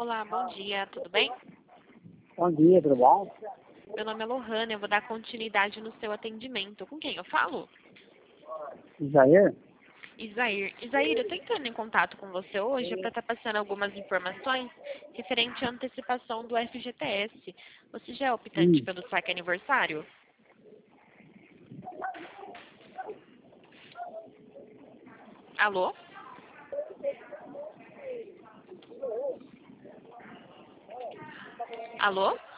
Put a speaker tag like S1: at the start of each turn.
S1: Olá, bom dia, tudo bem?
S2: Bom dia, tudo bom?
S1: Meu nome é Lohana, eu vou dar continuidade no seu atendimento. Com quem eu falo?
S2: Isaír?
S1: Isair. Isair, eu estou entrando em contato com você hoje para estar passando algumas informações referente à antecipação do FGTS. Você já é optante pelo saque aniversário? Alô? Alô?